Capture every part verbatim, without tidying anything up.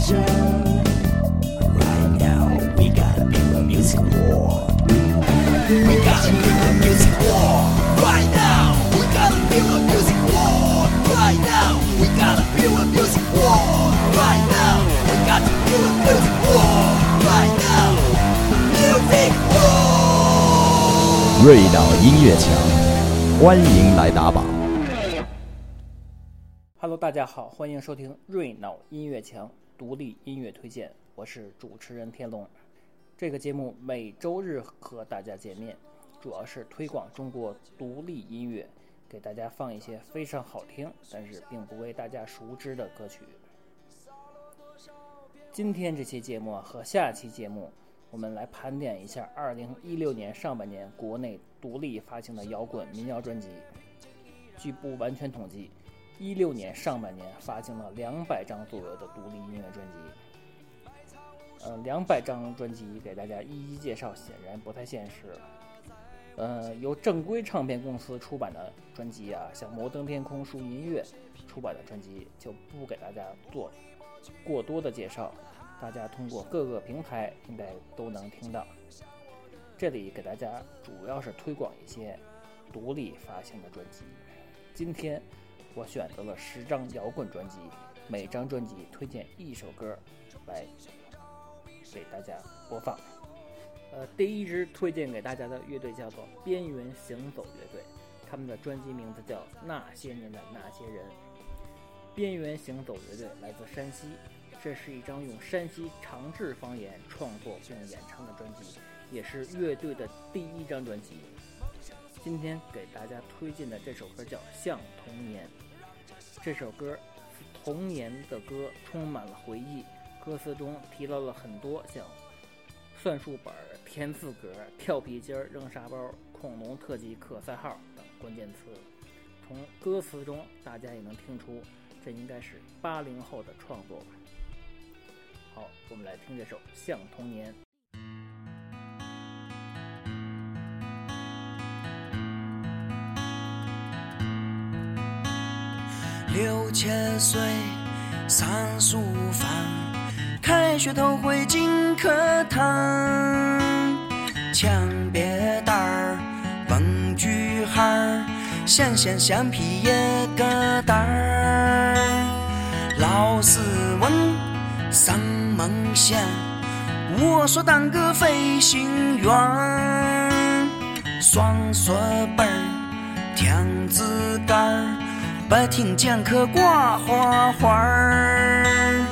attention. Right now, we gotta build a music war. We gotta build a music war. Right now, we gotta build a music war. Right now, we gotta build a music war. Right now, we gotta build a music war. Right now, music war. 瑞岛音乐墙，欢迎来打榜。 Hello， 大家好，欢迎收听瑞脑音乐墙独立音乐推荐，我是主持人天龙。这个节目每周日和大家见面，主要是推广中国独立音乐，给大家放一些非常好听，但是并不为大家熟知的歌曲。今天这期节目和下期节目，我们来盘点一下二零一六年上半年国内独立发行的摇滚民谣专辑。据不完全统计，一六年上半年发行了两百张左右的独立音乐专辑。呃，两百张专辑给大家一一介绍，显然不太现实。呃，由正规唱片公司出版的专辑啊，像摩登天空、树音乐出版的专辑，就不给大家做过多的介绍，大家通过各个平台应该都能听到。这里给大家主要是推广一些独立发行的专辑。今天我选择了十张摇滚专辑，每张专辑推荐一首歌来给大家播放。呃，第一支推荐给大家的乐队叫做边缘行走乐队，他们的专辑名字叫《那些年的那些人》。边缘行走乐队来自山西，这是一张用山西长治方言创作并演唱的专辑，也是乐队的第一张专辑。今天给大家推荐的这首歌叫《像童年》。这首歌童年的歌，充满了回忆，歌词中提到了很多像算术本、填字格、跳皮筋、扔沙包、恐龙特级可赛号等关键词。从歌词中大家也能听出，这应该是八零后的创作。好，我们来听这首《像童年》。 六七岁上书房，开学头会进课堂，抢别单儿，文具盒，线线橡皮一个单儿。老师问什么想，我说当个飞行员，双锁本儿，听字杆，不听讲课挂花花儿。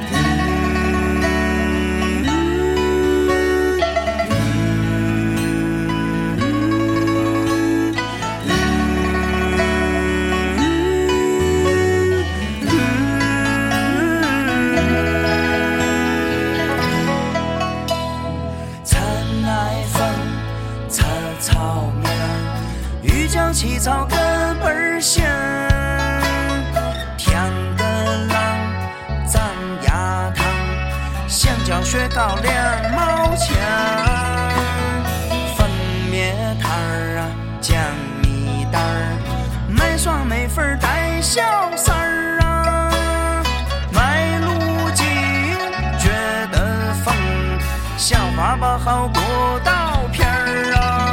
起草个本香，甜个狼，长牙糖，香蕉雪糕两毛钱，粉面摊儿啊，酱米单儿，卖爽没粉带小三儿啊，卖路径觉得疯，小花把好过刀片儿啊。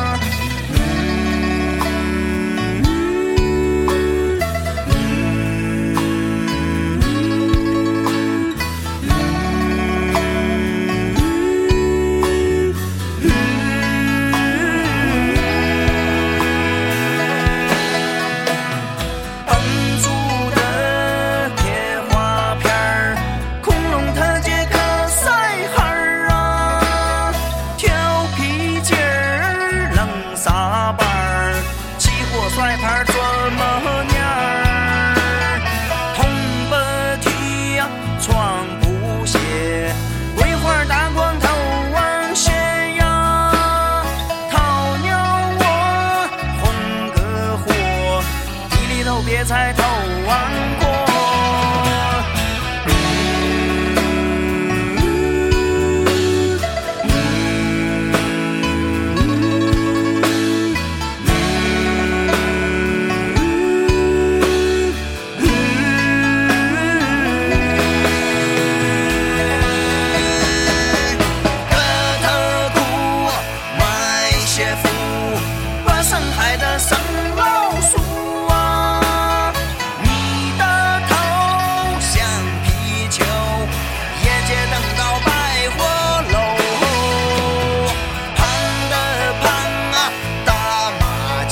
别才头望过。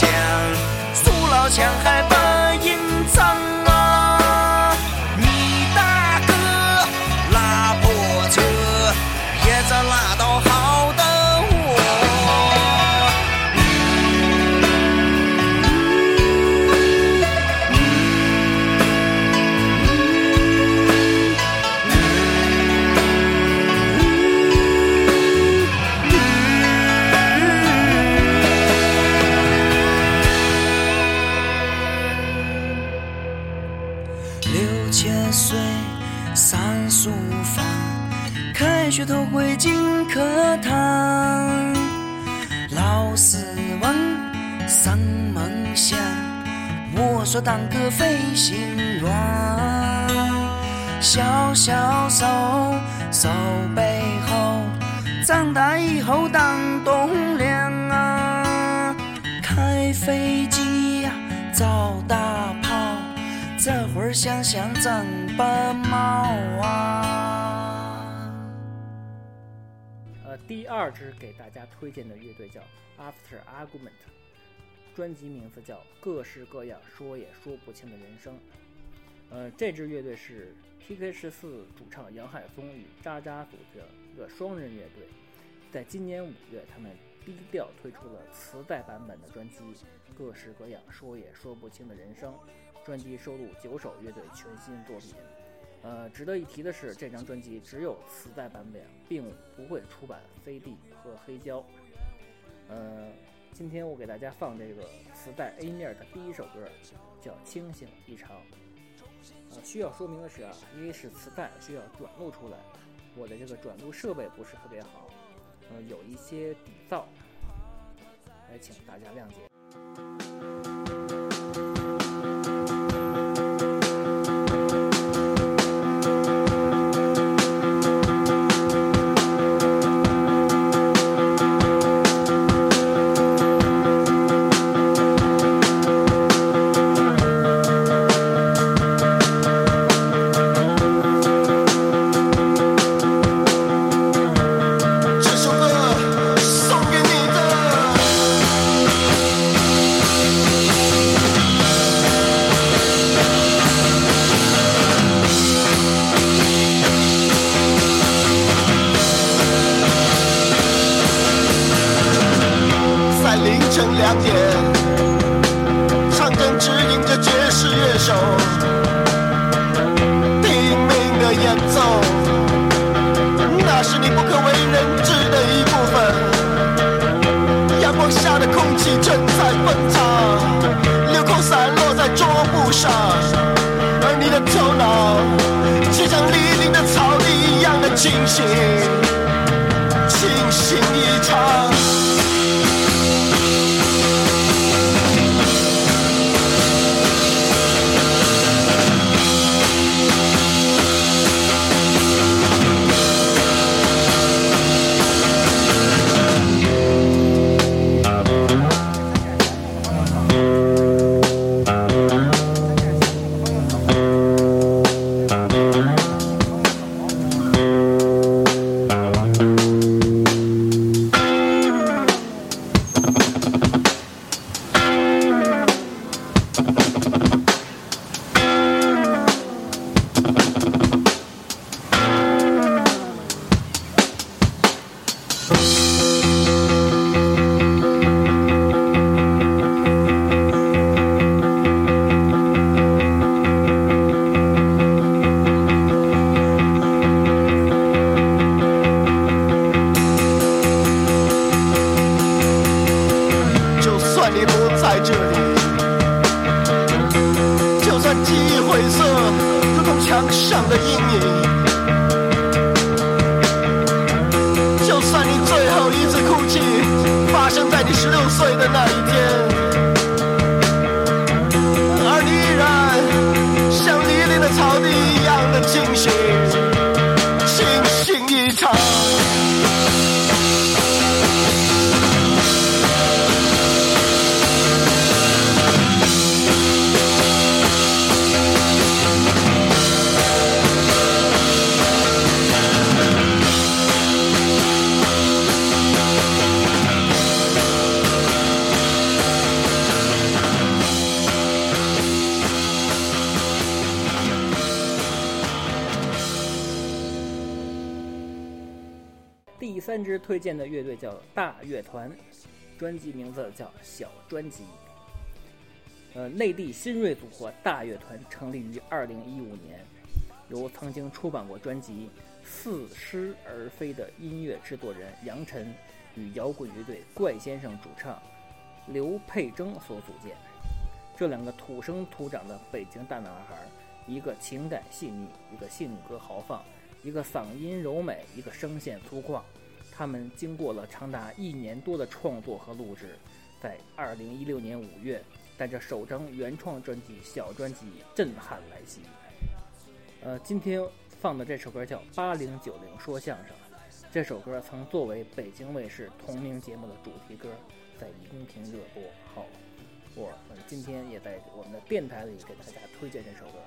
将，苏老强还不隐藏啊！你大哥拉破车，也在拉到好的我。六七岁上书房，开学头会进课堂，老师问什么想，我说当个飞行员，小小手手背后，长大以后当栋梁啊，开飞机呀、啊，造大炮，这会儿想想真不毛啊。 呃，第二支给大家推荐的乐队叫 After Argument， 专辑名字叫《各式各样说也说不清的人生》。呃，这支乐队是 P K 十四主唱杨海松与渣渣组的一个双人乐队。在今年五月，他们低调推出了磁带版本的专辑《各式各样说也说不清的人生》。专辑收录九首乐队全新作品。呃，值得一提的是，这张专辑只有磁带版本，并不会出版 C D 和黑胶。呃，今天我给大家放这个磁带 A 面的第一首歌，叫《清醒异常》。呃，需要说明的是啊，因为是磁带，需要转录出来，我的这个转录设备不是特别好，呃，有一些底噪，还请大家谅解。 两点，长灯指引着爵士乐手拼命的演奏，那是你不可为人知的一部分。阳光下的空气正在奔腾，流口散落在桌布上，而你的头脑却像黎明的草地一样的清醒，清醒异常。 三支推荐的乐队叫大乐团，专辑名字叫小专辑。呃，内地新锐组合大乐团成立于二零一五年，由曾经出版过专辑《似是而非》的音乐制作人杨晨与摇滚乐队怪先生主唱刘佩征所组建。这两个土生土长的北京大男孩，一个情感细腻，一个性格豪放，一个嗓音柔美，一个声线粗犷。他们经过了长达一年多的创作和录制，在二零一六年五月带着首张原创专辑小专辑震撼来袭。呃，今天放的这首歌叫八零九零说相声，这首歌曾作为北京卫视同名节目的主题歌在荧屏热播。好，我们今天也在我们的电台里给大家推荐这首歌。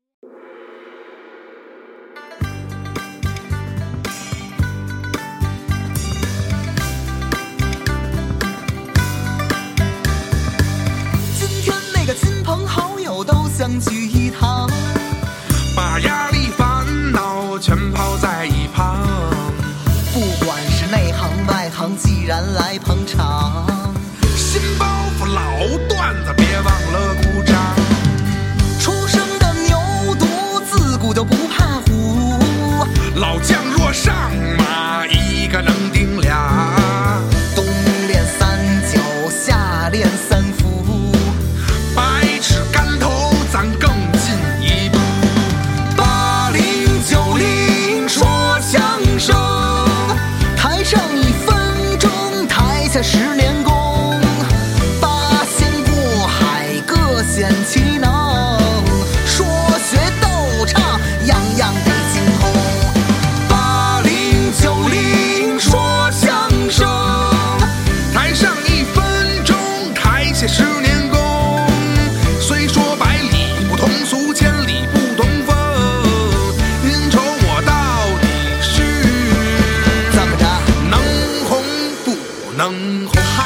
亲朋好友都相聚一堂， 把压力烦恼全抛在一旁。 不管是内行外行，既然来捧场， 新包袱老段子别忘了鼓掌。 出生的牛犊自古就不怕虎， 老将若上马，一个能顶俩。 冬练三九，夏练三伏， 百尺竿头咱更进一步。 八零九零说相声，台上一分钟，台下十年功。八仙过海，各显其能，说学逗唱，样样得精通。八零九零说相声， 台上一分钟，台下十年功。虽说百里不同俗，千里不同风，您瞅我到底是怎么着？ 能红不能红？哈！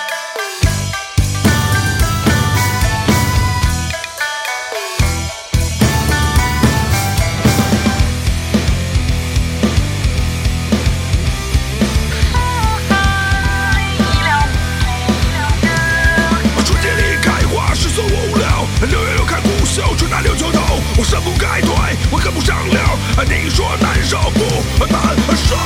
春节里开花是所无聊，六月六开古秀，春打六九头，我生不该退，我跟不上溜，你说难受不难受？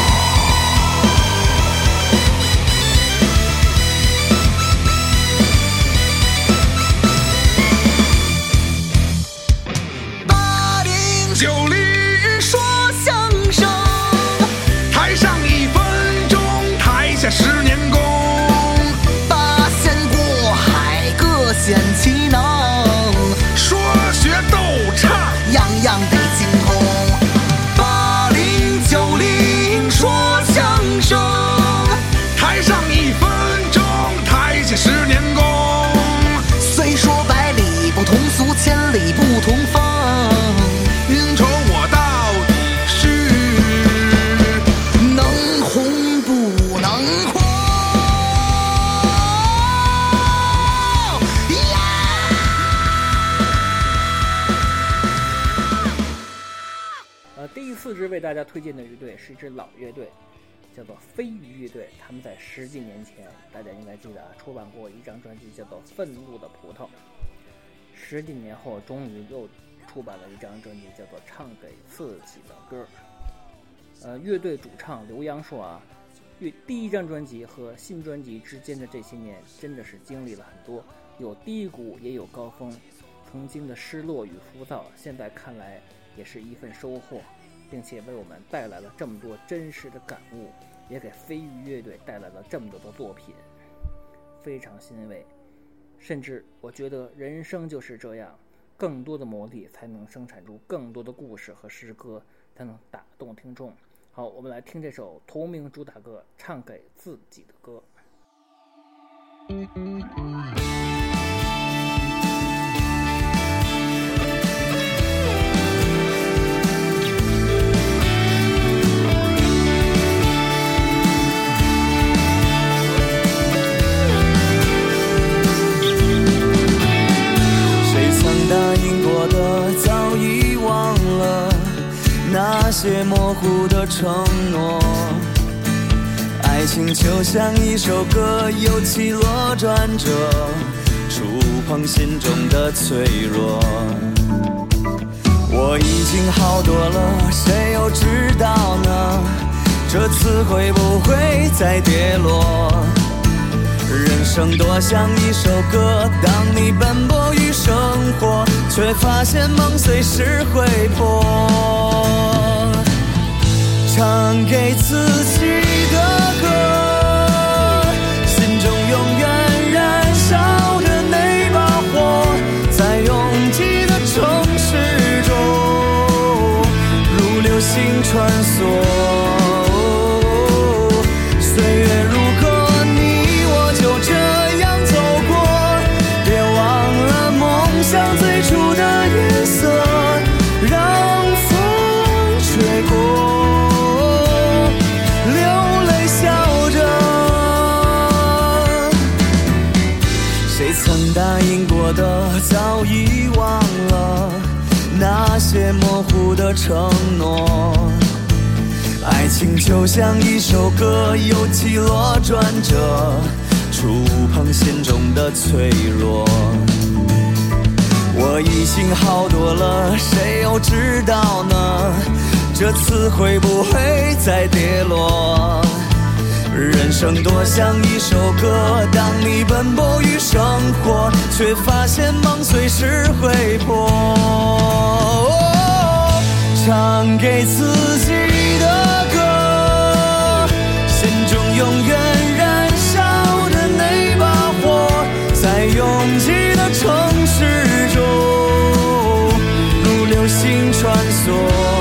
八零九零说相声， 台上一分钟，台下十年功。 八仙过海，各显其能， 说学逗唱， 样样得精通。八零九零说相声， 台上一分钟，台下十年功。 虽说百里不同俗，千里不同风， 您瞅我到底是能红不能红呀！ 呃，第四支为大家推荐的乐队是一支老乐队，叫做飞鱼乐队。他们在十几年前，大家应该记得啊，出版过一张专辑叫做《愤怒的葡萄》。十几年后，终于又出版了一张专辑，叫做《唱给自己的歌》。呃，乐队主唱刘洋说啊，乐第一张专辑和新专辑之间的这些年，真的是经历了很多，有低谷也有高峰。曾经的失落与浮躁，现在看来也是一份收获，并且为我们带来了这么多真实的感悟，也给飞鱼乐队带来了这么多的作品，非常欣慰。甚至我觉得人生就是这样，更多的磨砺才能生产出更多的故事和诗歌，才能打动听众。好，我们来听这首同名主打歌《唱给自己的歌》。 那些模糊的承诺， 爱情就像一首歌，有起落转折，触碰心中的脆弱。我已经好多了，谁又知道呢？这次会不会再跌落？人生多像一首歌，当你奔波于生活，却发现梦随时会破。唱给自己的歌，心中永远燃烧的那把火，在拥挤的城市中如流星穿梭。岁月如歌，你我就这样走过，别忘了梦想最初的颜色，让风吹过，曾答应过的早已忘了，那些模糊的承诺。爱情就像一首歌，有起落转折，触碰心中的脆弱。我已经好多了，谁又知道呢？这次会不会再跌落？人生多像一首歌，当你奔波于生活，却发现梦随时会破。哦，唱给自己的歌，心中永远燃烧的那把火，在拥挤的城市中如流星穿梭。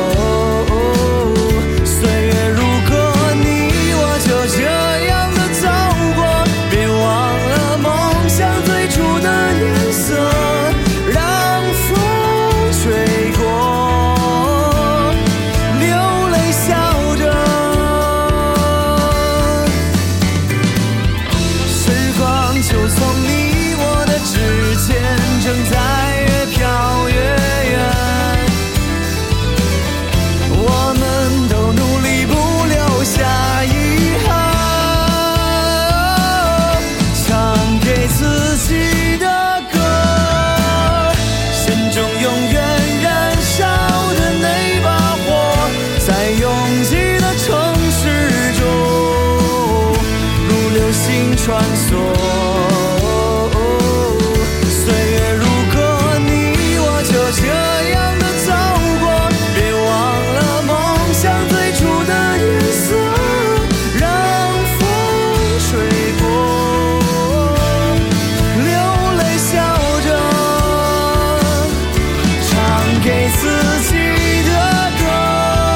穿梭，岁月如歌，你我就这样的走过，别忘了梦想最初的颜色，让风吹过，流泪笑着，唱给自己的歌。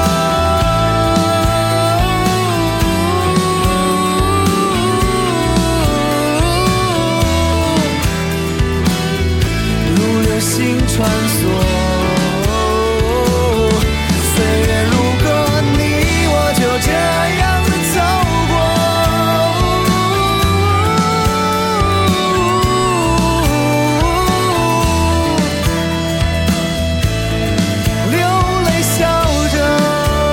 穿梭，岁月如歌，你我就这样的走过，流泪笑着。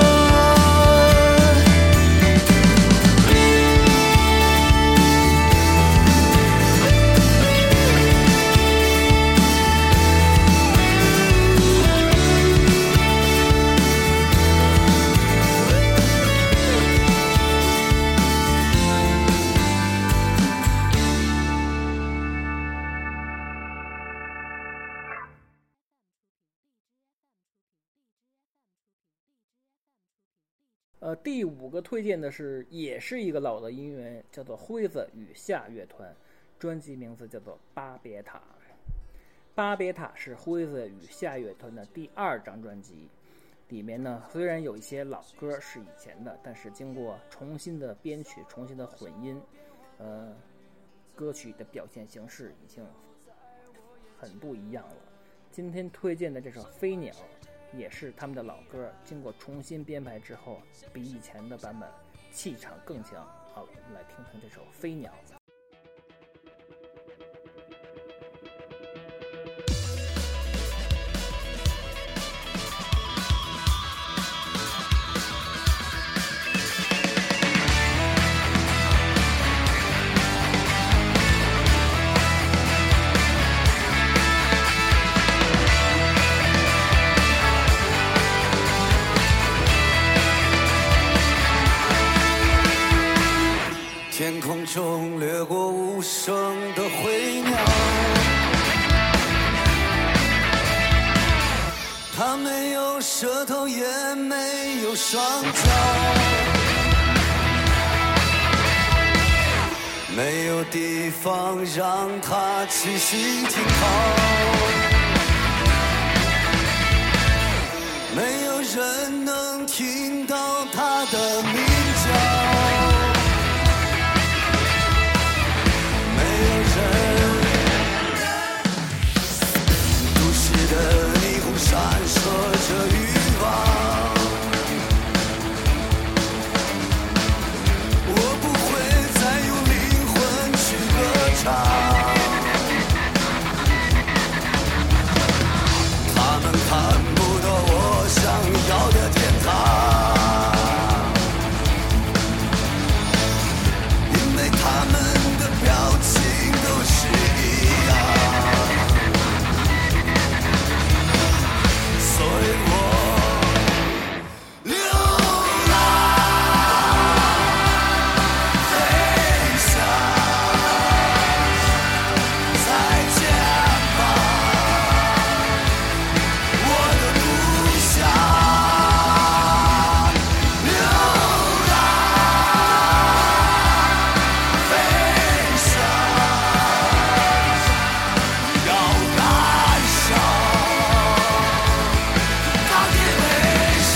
呃，第五个推荐的是，也是一个老的音乐，叫做辉子与夏乐团，专辑名字叫做《巴别塔》。巴别塔是辉子与夏乐团的第二张专辑，里面呢虽然有一些老歌是以前的，但是经过重新的编曲、重新的混音，呃，歌曲的表现形式已经很不一样了。今天推荐的这首《飞鸟》也是他们的老歌，经过重新编排之后，比以前的版本气场更强。好，我们来听听这首《飞鸟》。 他没有舌头，也没有双脚，没有地方让他栖息停靠，没有人能听到他的鸣叫，没有人。都市的霓虹闪烁着欲望，我不会再用灵魂去歌唱，他们看不到我想要的天堂，因为他们的表情都是一样，所以我流浪飞翔，再见吧，我的故乡。流浪飞翔，要燃烧，钢铁为上。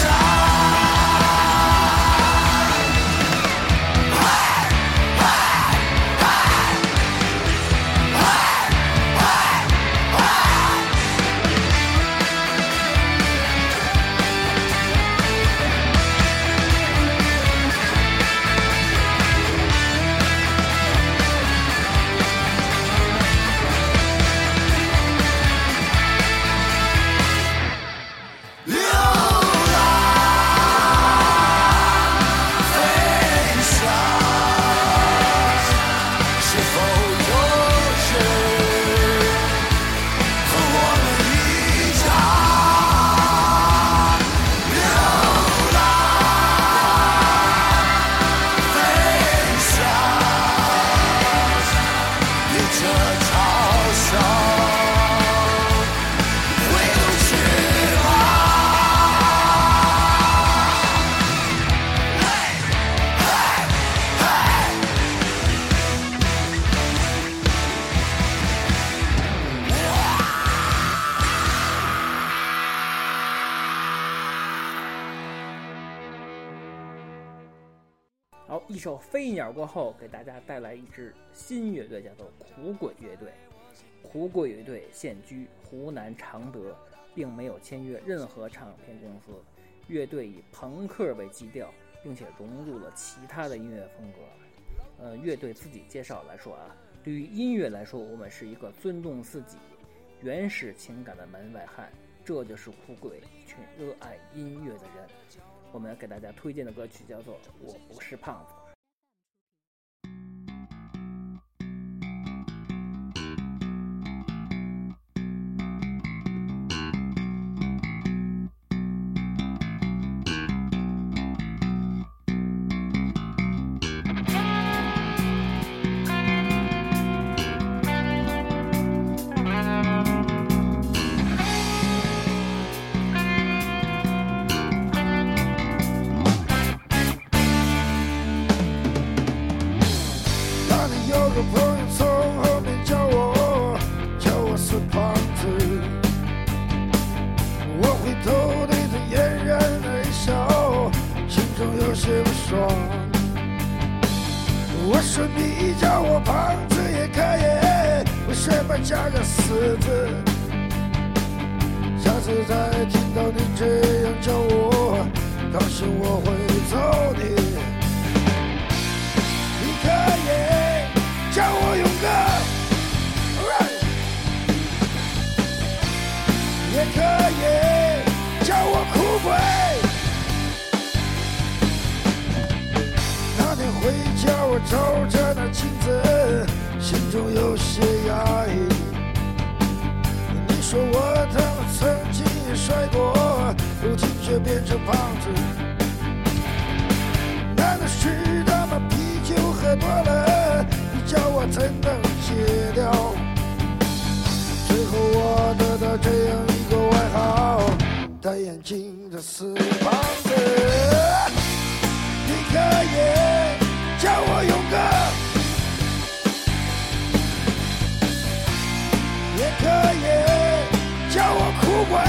流浪飞翔，是否有人和我们一样？流浪飞翔，迎着嘲笑，挥动翅膀。 好，一首《飞鸟》过后，给大家带来一支新乐队，叫做苦鬼乐队。苦鬼乐队现居湖南常德，并没有签约任何唱片公司。乐队以朋克为基调，并且融入了其他的音乐风格。呃，乐队自己介绍来说啊，对于音乐来说，我们是一个尊重自己、原始情感的门外汉。这就是苦鬼，一群热爱音乐的人。我们给大家推荐的歌曲叫做《我不是胖子》。 有个朋友从后面叫我，叫我是胖子。我回头对他嫣然的一笑，心中有些不爽。我说你叫我胖子也可以，为什么加个死字？下次再听到你这样叫我，当心我会揍你。你可以叫我勇哥， right. 也可以叫我酷鬼。那天回家，我照着那镜子，心中有些压抑。你说我他妈曾经也摔过，如今却变成胖子。难道是他妈啤酒喝多了？你叫我怎能戒掉？最后我得到这样一个外号， 经的死胖子。你可以叫我勇敢，也可以叫我酷鬼。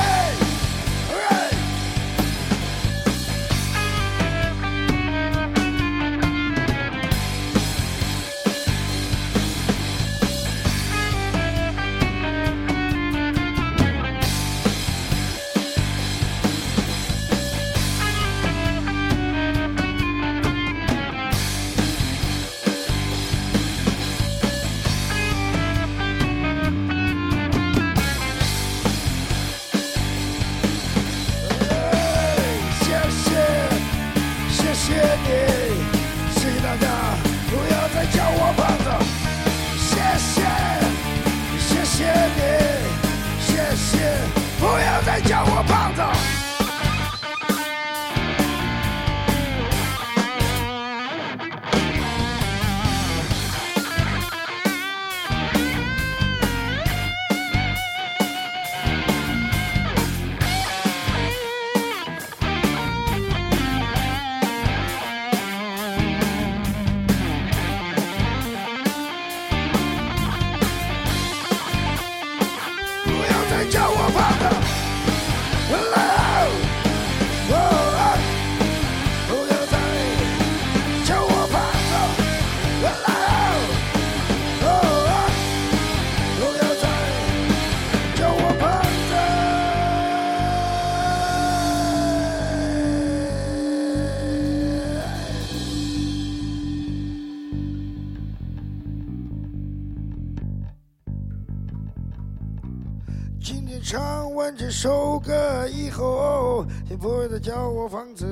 谢谢你，谢谢大家，不要再叫我胖子。谢谢，谢谢你，谢谢，不要再叫我胖子。叫我胖子，不要再叫我胖子，不要再叫我胖子。今天唱完这首歌以后，先不会再叫我胖子。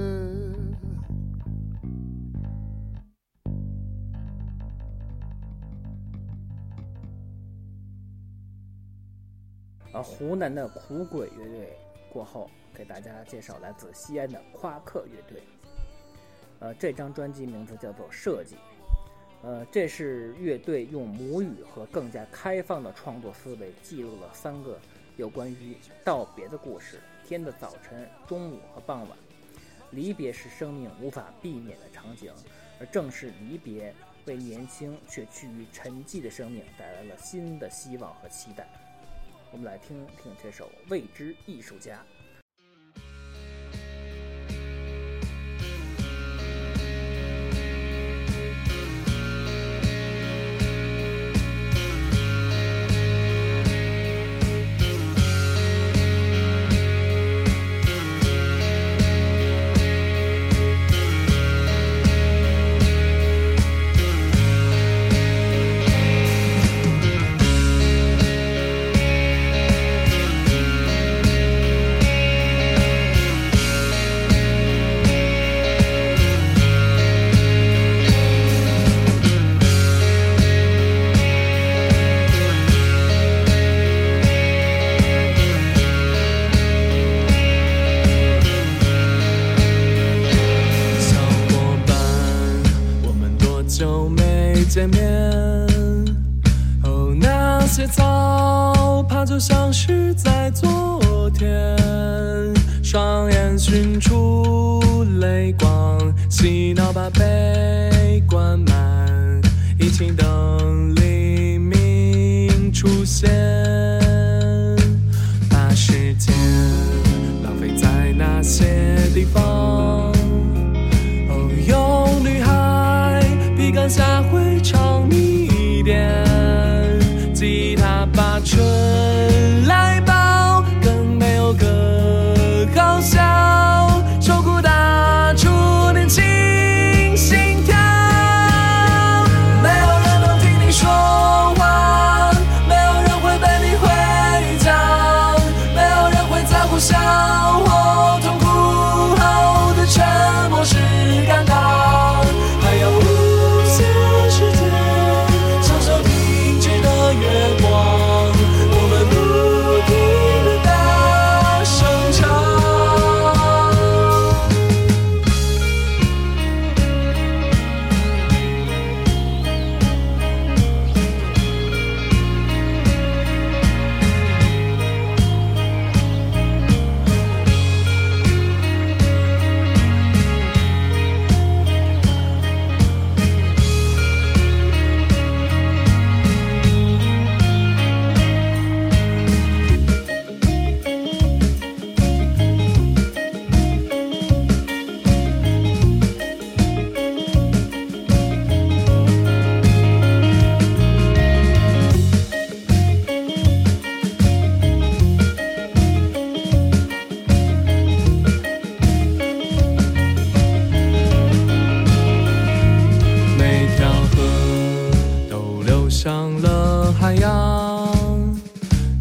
而湖南的苦鬼乐队过后，给大家介绍来自西安的夸克乐队。呃，这张专辑名字叫做《设计》。呃，这是乐队用母语和更加开放的创作思维，记录了三个有关于道别的故事：天的早晨、中午和傍晚。离别是生命无法避免的场景，而正是离别，为年轻却趋于沉寂的生命带来了新的希望和期待。我们来听听这首《未知艺术家》。 见面哦，那些早怕就像是在昨天，双眼寻出泪光，洗脑把悲关满，一起等黎明出现，把时间浪费在那些地方哦，用女孩笔杆下回唱一点，吉他把春来报，更没有歌好笑，受苦打出年轻心跳，没有人能听你说话，没有人会被你回讲，没有人会在乎笑或痛苦后的沉默是尴尬，还有无限世界享受明智的月光，我们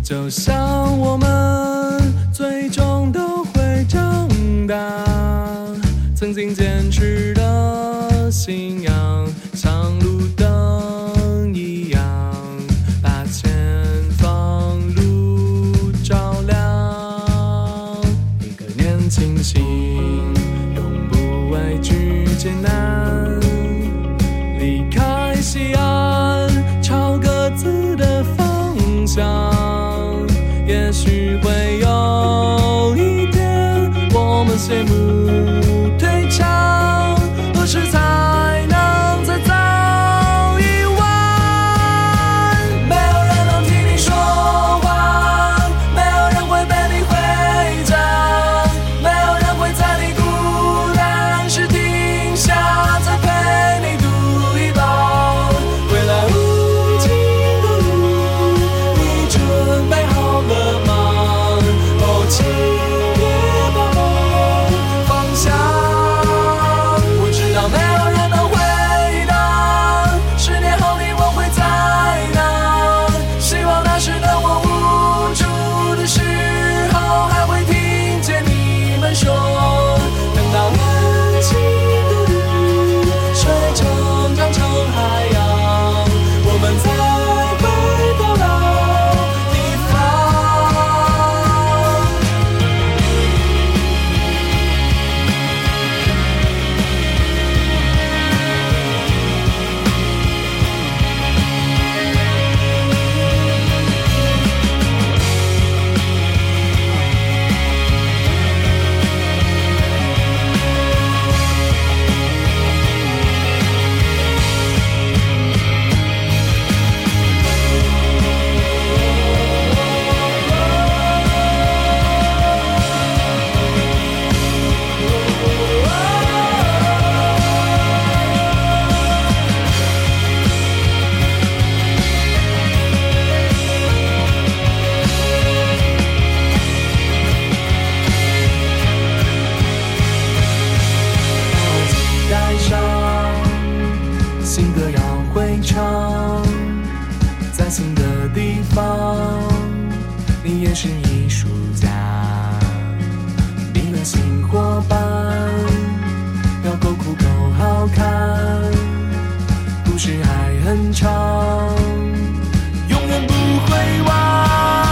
就像我们最终都会长大，曾经坚持的信仰像路灯一样，把前方路照亮。一个年轻心永不畏惧艰难，离开西安朝各自的方向，也许会有一天我们谢幕退场，何时才能再走一弯？没有人能听你说话，没有人会被你会长，没有人会在你孤单时停下，再陪你读一道未来无尽的路，你准备好了吗？哦，请别把梦放下。我知道没有人能回答，十年后你我会在哪？希望那时的我无助的时候，还会听见你们说，等到年轻的雨水成长成海洋，我们再回到老地方。带上新歌要会唱，在新的地方，你也是艺术家，你的新伙伴要够酷够好看，故事还很长，永远不会完。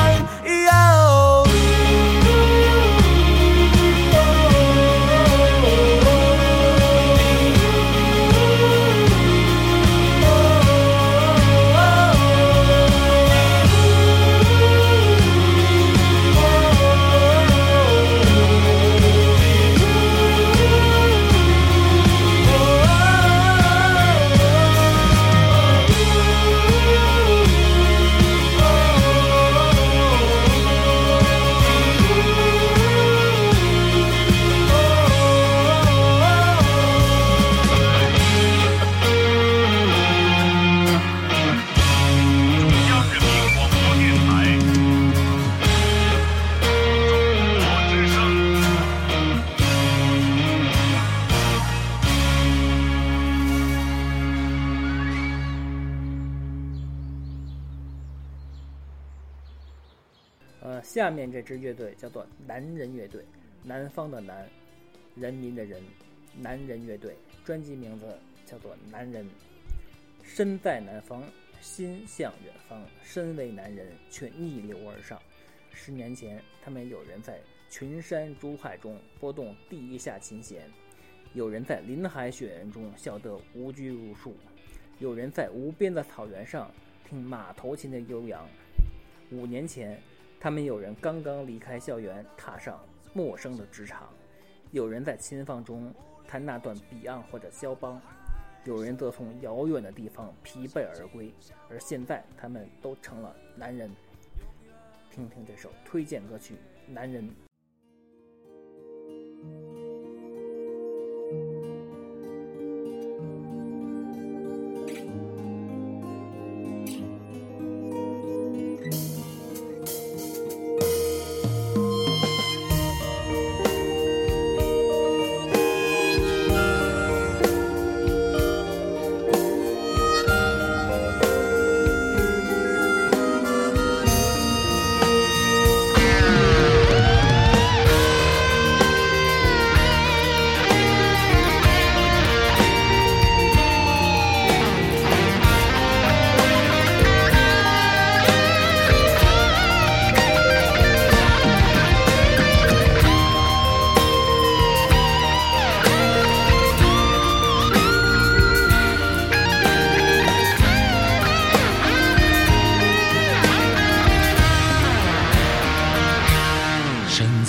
呃，下面这支乐队叫做南人乐队，南方的南，人民的人，南人乐队，专辑名字叫做南人。身在南方，心向远方，身为南人却逆流而上。十年前，他们有人在群山珠海中拨动第一下琴弦，有人在林海雪原中笑得无拘无束，有人在无边的草原上听马头琴的悠扬。五年前，他们有人刚刚离开校园，踏上陌生的职场，有人在琴房中弹那段彼岸或者肖邦，有人则从遥远的地方疲惫而归，而现在他们都成了男人。听听这首推荐歌曲《男人》。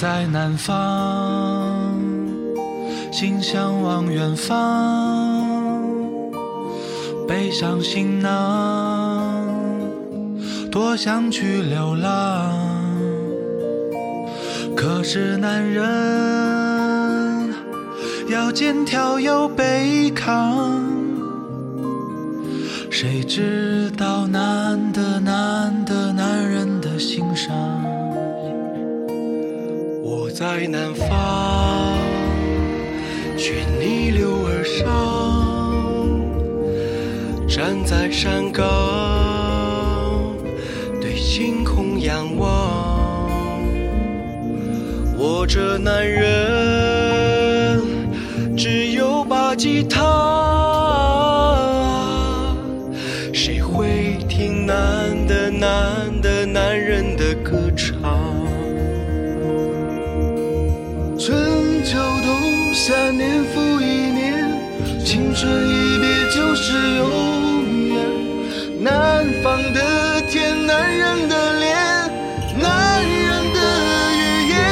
在南方，心向往远方，背上行囊，多想去流浪。可是男人要肩挑又背扛，谁知道难的难的男人的心伤。我在南方，却逆流而上，站在山岗，对星空仰望。我这男人只有把吉他，谁会听难的难的男人的歌唱？春秋冬夏年复一年，青春一别就是永远。南方的天，男人的脸，男人的语言。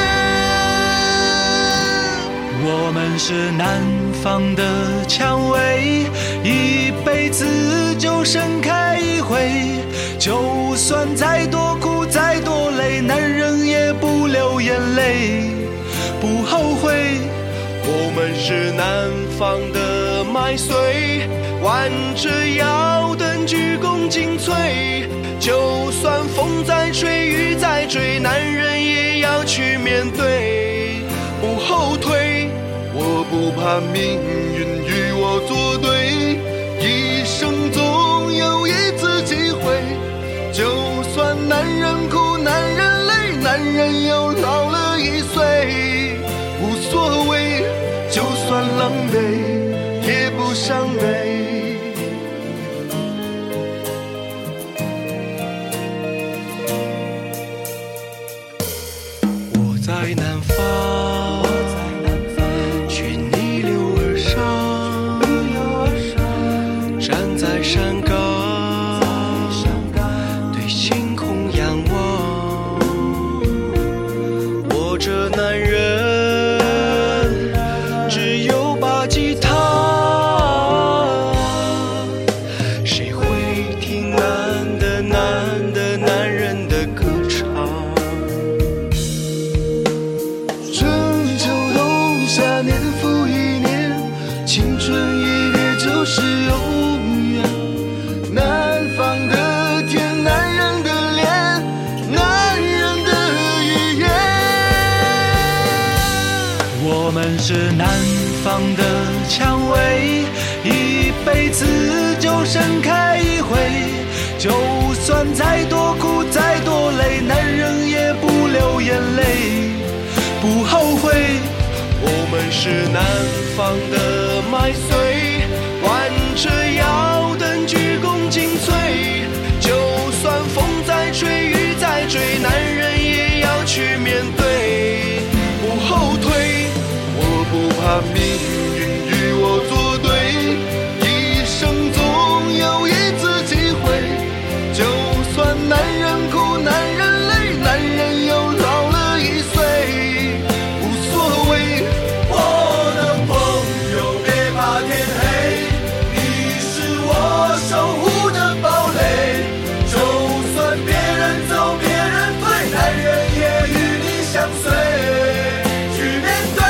我们是南方的蔷薇，一辈子就盛开一回。就算再多苦再多累，男人也不流眼泪，不后悔。我们是南方的麦穗，弯着腰等鞠躬尽瘁。就算风再吹雨再追，男人也要去面对，不后退。我不怕命运与我作对，一生总有一次机会。就算男人哭男人累，男人又老了一岁，无所谓，就算狼狈也不伤悲。我在南方，却逆流而上，站在山岗，对星空仰望。我这男人只有把吉他，谁会听难的难的男人的歌唱？春秋冬夏年复一年，青春一别就是永远。南方的天，男人的脸，男人的语言。我们是南方的蔷薇，一辈子就盛开一回。就算再多苦再多累，男人也不流眼泪，不后悔。我们是南方的麦穗，弯着腰等鞠躬尽瘁。就算风再吹雨再追，男人也要去面对，不后退。我不怕命运与我作对，一生总有一次机会。就算男人哭男人累，男人又老了一岁，无所谓。我的朋友别怕天黑，你是我守护的堡垒。就算别人走别人退，男人也与你相随，去面对。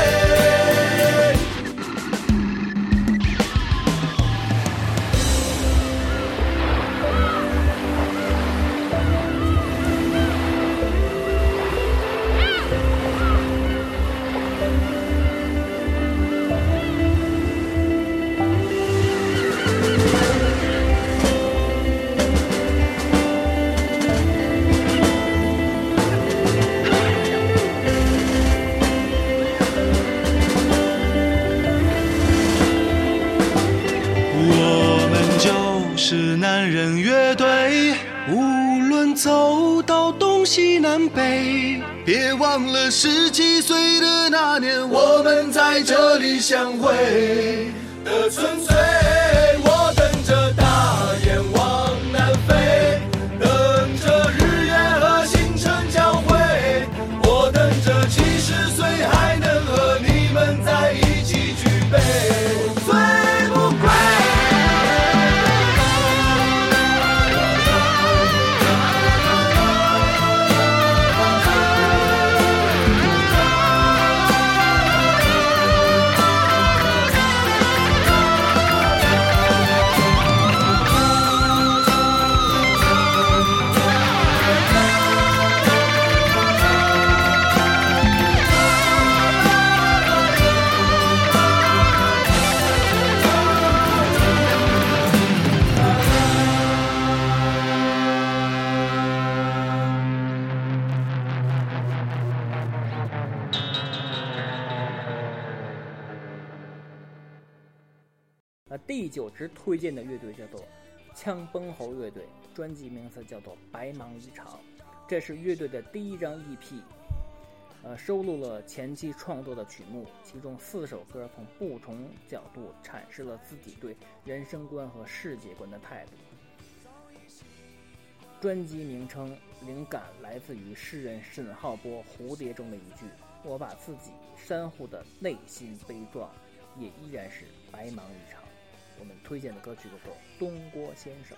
我们就是男人乐队，无论走到东西南北，别忘了十七岁的那年，我们在这里相会的纯粹。我等着大雁往南飞，等着日月和星辰交汇，我等着第九支推荐的乐队叫做枪崩猴乐队，专辑名字叫做白忙一场，这是乐队的第一张 E P， 呃，收录了前期创作的曲目，其中四首歌从不同角度阐释了自己对人生观和世界观的态度。专辑名称灵感来自于诗人沈浩波《蝴蝶》中的一句：我把自己珊瑚的内心悲壮，也依然是白忙一场。我们推荐的歌曲叫做《东郭先生》。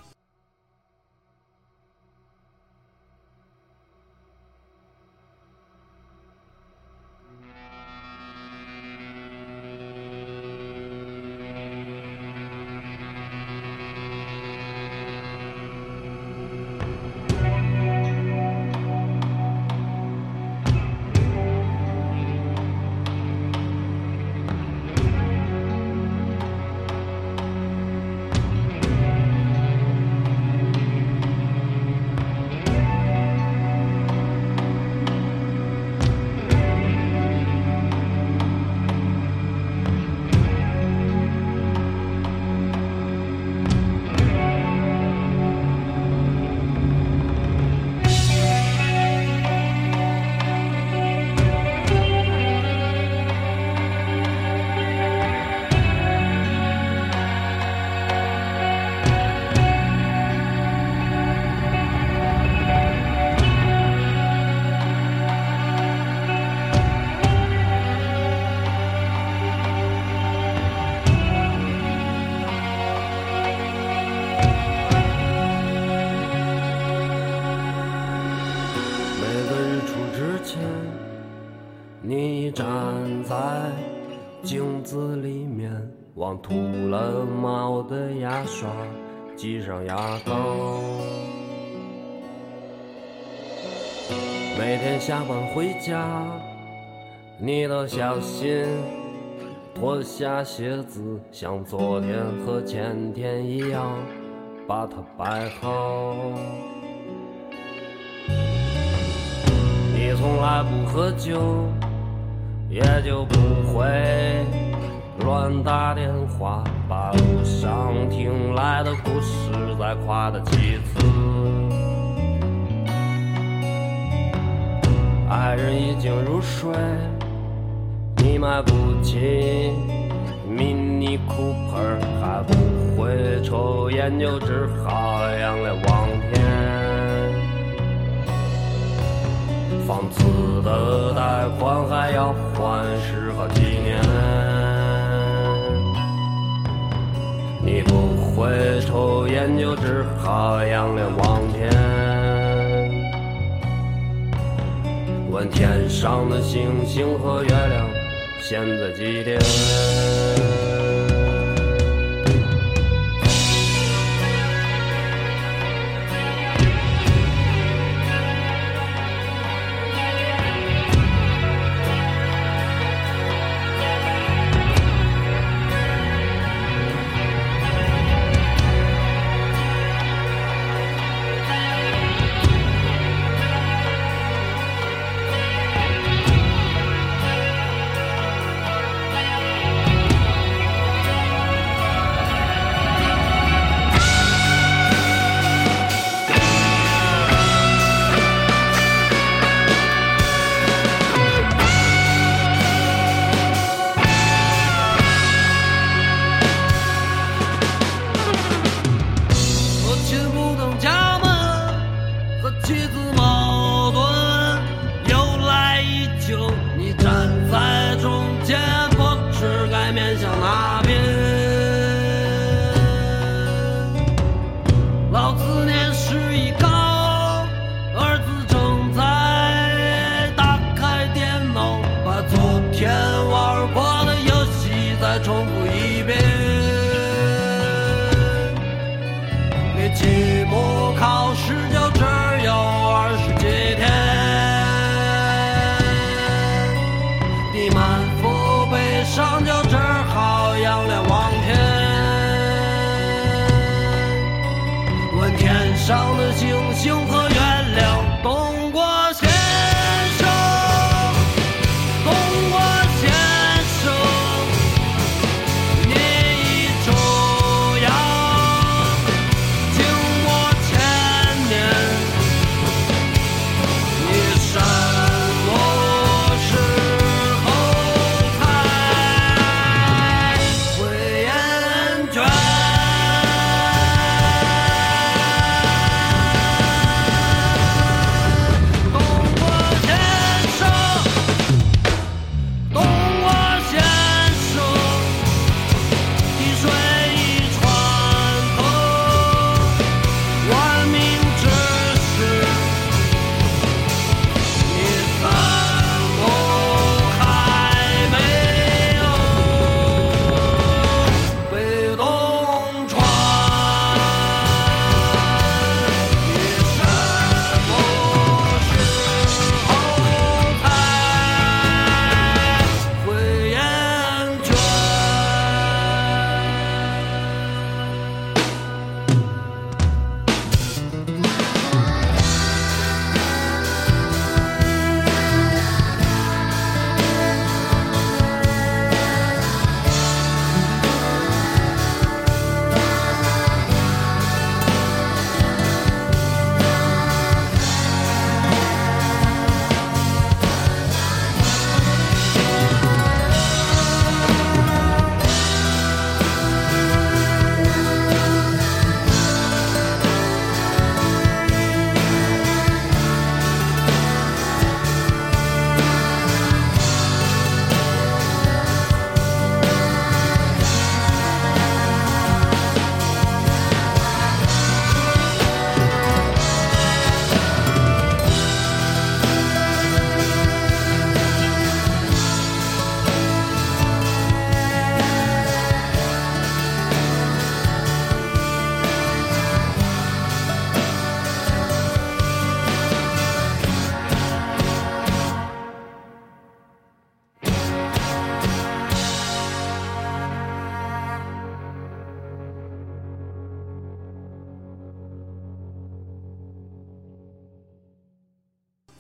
你站在镜子里面，往涂了毛的牙刷系上牙膏。每天下班回家，你都小心脱下鞋子，像昨天和前天一样把它摆好。你从来不喝酒，也就不会乱打电话，把路上听来的故事再夸得几次。爱人已经入睡，你买不起 Mini Cooper， 还不会抽烟，就只好仰脸望天。房子的贷款还要还十好几年，你不会抽烟，就只好仰脸望天，问天上的星星和月亮现在几点。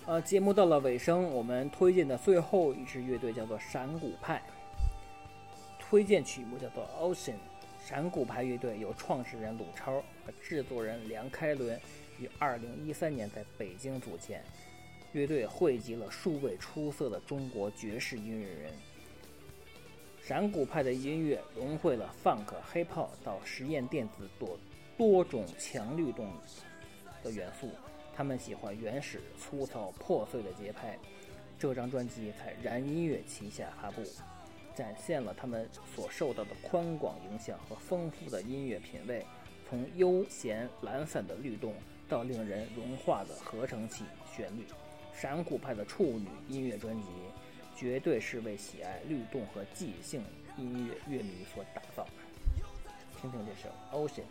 呃，节目到了尾声，我们推荐的最后一支乐队叫做闪骨派，推荐曲目叫做 Ocean。闪骨派乐队由创始人鲁超和制作人梁开伦于二零一三年在北京组建，乐队汇集了数位出色的中国爵士音乐人。闪骨派的音乐融汇了 funk、hip-hop 到实验电子多多种强律动的元素，他们喜欢原始、粗糙、破碎的节拍。这张专辑在燃音乐旗下发布，展现了他们所受到的宽广影响和丰富的音乐品味，从悠闲懒散的律动到令人融化的合成器旋律。闪骨派的处女音乐专辑绝对是为喜爱律动和即兴音乐乐迷所打造。听听这首 Ocean。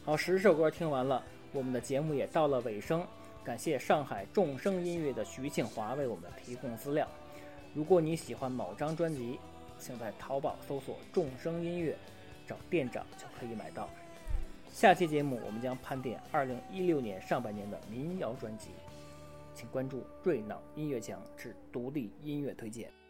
好，十首歌听完了，我们的节目也到了尾声。感谢上海众声音乐的徐庆华为我们提供资料。如果你喜欢某张专辑，请在淘宝搜索众声音乐，找店长就可以买到。下期节目我们将盘点二零一六年上半年的民谣专辑，请关注瑞脑音乐奖之独立音乐推荐。